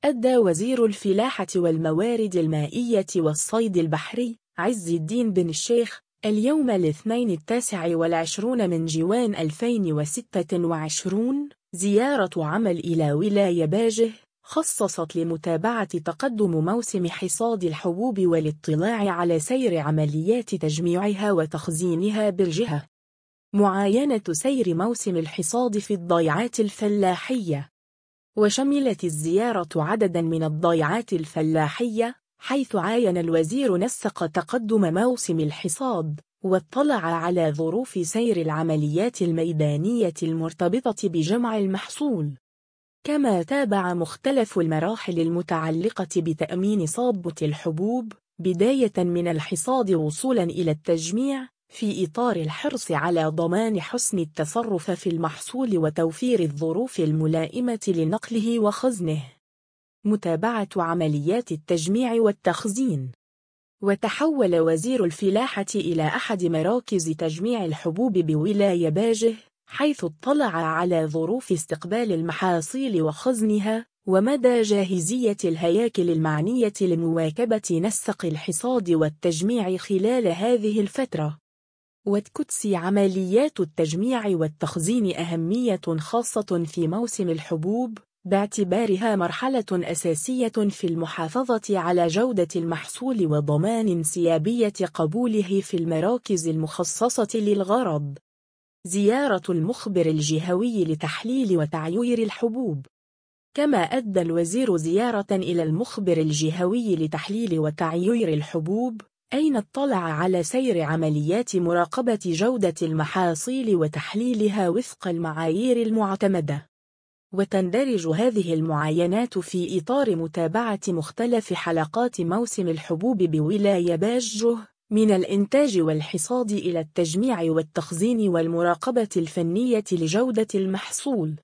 أدى وزير الفلاحة والموارد المائية والصيد البحري عز الدين بن الشيخ اليوم الاثنين 29 من جوان 2026 زيارة عمل إلى ولاية باجه خصصت لمتابعة تقدم موسم حصاد الحبوب والاطلاع على سير عمليات تجميعها وتخزينها بالجهة. معاينة سير موسم الحصاد في الضيعات الفلاحية. وشملت الزيارة عددا من الضيعات الفلاحية، حيث عاين الوزير نسق تقدم موسم الحصاد، واطلع على ظروف سير العمليات الميدانية المرتبطة بجمع المحصول. كما تابع مختلف المراحل المتعلقة بتأمين صابة الحبوب بداية من الحصاد وصولا إلى التجميع، في إطار الحرص على ضمان حسن التصرف في المحصول وتوفير الظروف الملائمة لنقله وخزنه. متابعة عمليات التجميع والتخزين. وتحول وزير الفلاحة إلى أحد مراكز تجميع الحبوب بولاية باجه، حيث اطلع على ظروف استقبال المحاصيل وخزنها، ومدى جاهزية الهياكل المعنية لمواكبة نسق الحصاد والتجميع خلال هذه الفترة. وتكتسي عمليات التجميع والتخزين أهمية خاصة في موسم الحبوب، باعتبارها مرحلة أساسية في المحافظة على جودة المحصول وضمان انسيابية قبوله في المراكز المخصصة للغرض. زيارة المخبر الجهوي لتحليل وتعيير الحبوب. كما أدى الوزير زيارة إلى المخبر الجهوي لتحليل وتعيير الحبوب، أين اطلع على سير عمليات مراقبة جودة المحاصيل وتحليلها وفق المعايير المعتمدة. وتندرج هذه المعاينات في إطار متابعة مختلف حلقات موسم الحبوب بولاية باجه، من الإنتاج والحصاد إلى التجميع والتخزين والمراقبة الفنية لجودة المحصول.